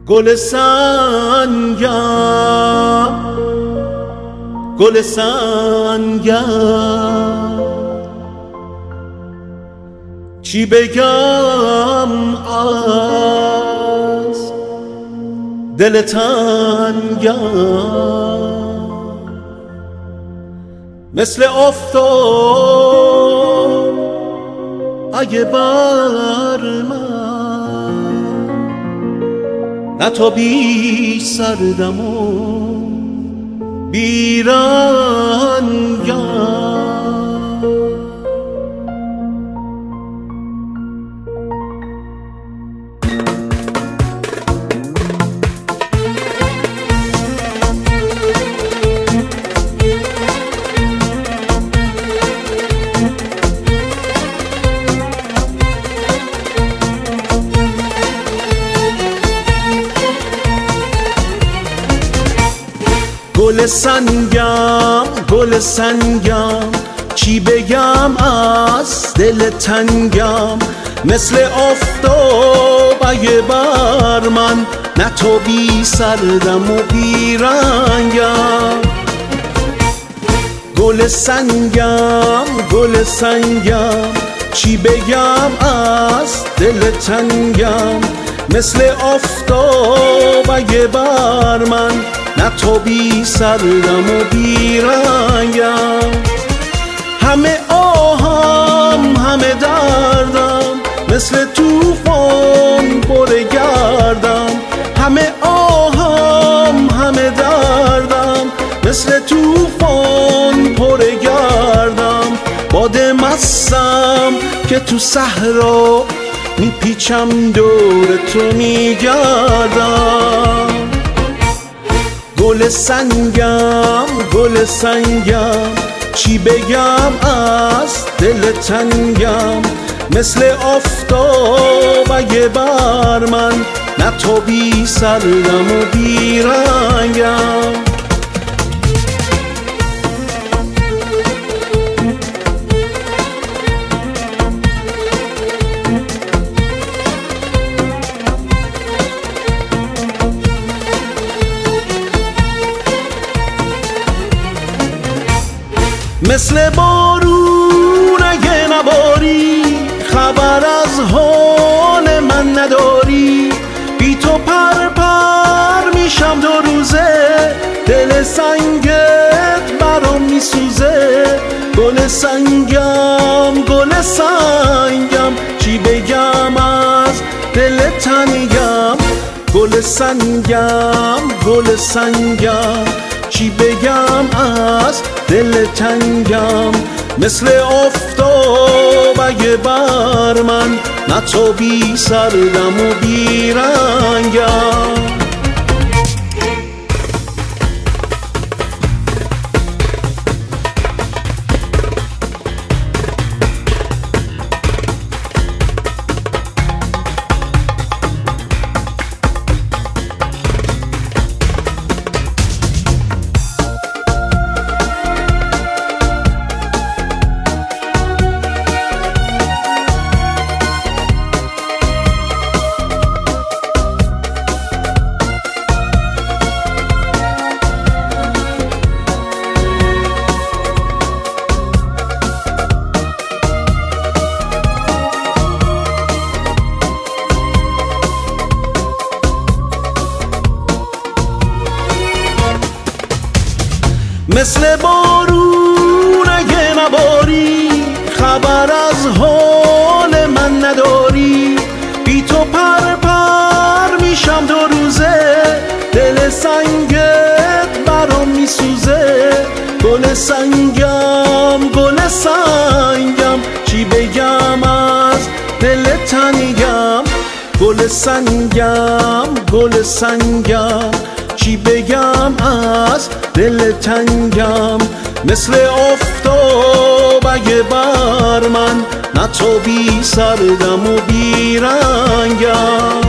گل سنگم گل سنگم چی بگم از دل تنگم مثل آفتاب اگه بر من نتابی سردم و بیرنگم گل سنگم گل سنگم چی بگم از دل تنگم مثل آفتاب اگه بر من نتابی سردم و بیرنگم گل سنگم گل سنگم چی بگم از دل تنگم مثل آفتاب اگه بر من نتابی سردم و بیرنگم همه آهم همه دردم مثل توفان پر گردم همه آهم همه دردم مثل توفان پر گردم باد مستم که تو صحرا میپیچم دور تو میگردم گل سنگم گل سنگم چی بگم از دل تنگم مثل آفتاب اگه بر من نتابی سردم و بیرنگم مثل بارون اگه نباری خبر از حال من نداری بی تو پر پر میشم دو روزه دل سنگت برام میسوزه گل سنگم گل سنگم چی بگم از دل تنگم گل سنگم گل سنگم چی بگم از دل تنگم مثل آفتاب اگه بر من نتابی سردم و بیرنگم مثل بارون اگه نباری خبر از حال من نداری بی تو پر پر میشم دو روزه دل سنگت برام میسوزه گل سنگم گل سنگم چی بگم از دل تنگم گل سنگم گل سنگم چی بگم از دل تنگم مثل آفتاب اگه بر من نتابی سردم و بیرنگم